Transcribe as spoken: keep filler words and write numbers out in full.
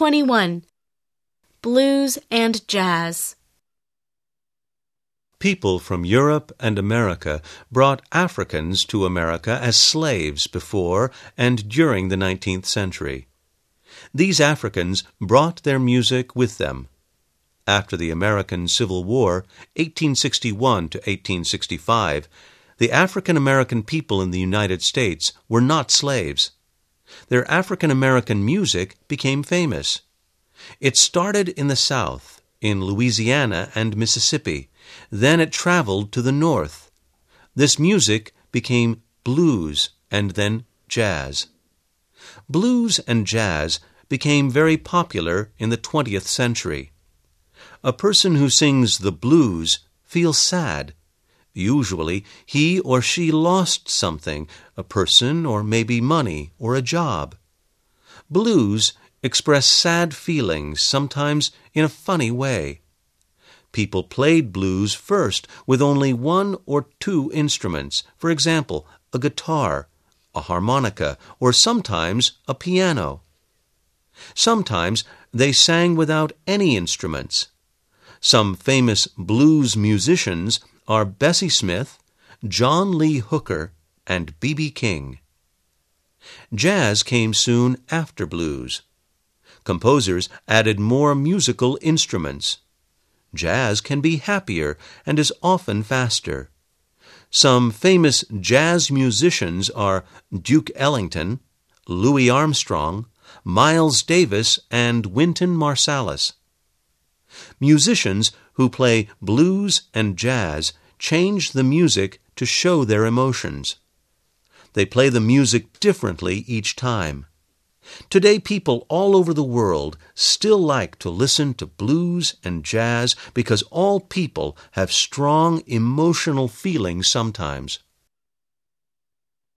twenty-one. Blues and Jazz. People from Europe and America brought Africans to America as slaves before and during the nineteenth century. These Africans brought their music with them. After the American Civil War, eighteen sixty-one to eighteen sixty-five, the African-American people in the United States were not slaves. Their African-American music became famous. It started in the South, in Louisiana and Mississippi. Then it traveled to the North. This music became blues and then jazz. Blues and jazz became very popular in the twentieth century. A person who sings the blues feels sad. Usually, he or she lost something, a person or maybe money or a job. Blues express sad feelings, sometimes in a funny way. People played blues first with only one or two instruments, for example, a guitar, a harmonica, or sometimes a piano. Sometimes they sang without any instruments. Some famous blues musicians are Bessie Smith, John Lee Hooker, and B B King. Jazz came soon after blues. Composers added more musical instruments. Jazz can be happier and is often faster. Some famous jazz musicians are Duke Ellington, Louis Armstrong, Miles Davis, and Wynton Marsalis. Musicians who play blues and jazz change the music to show their emotions. They play the music differently each time. Today, people all over the world still like to listen to blues and jazz because all people have strong emotional feelings sometimes.